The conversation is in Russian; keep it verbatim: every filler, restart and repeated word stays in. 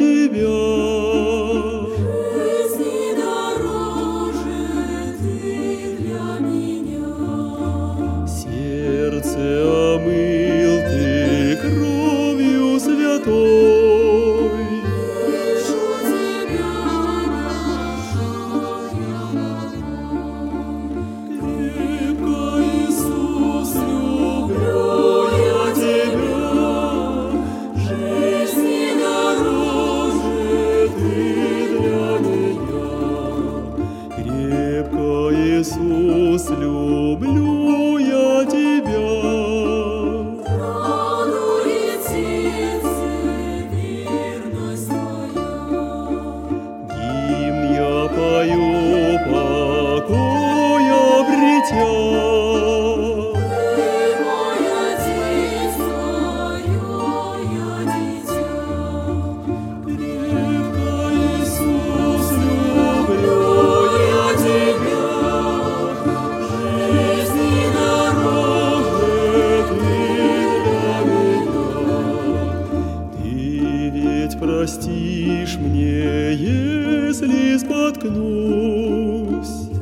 тебя. Жизни дороже ты для меня. Сердце омыл ты кровью святой. Вижу тебя, нашел я покой. Крепко, Иисус, люблю я тебя. Жизни дороже ты для меня. Крепко, Иисус, люблю я тебя. Радует сердце верность твоя. Гимн я пою, покой обретя. Ты мой отец, твое я дитя. Крепко, Иисус, люблю я тебя. Жизни дороже ты для меня. Ты ведь простишь мне, если споткнусь.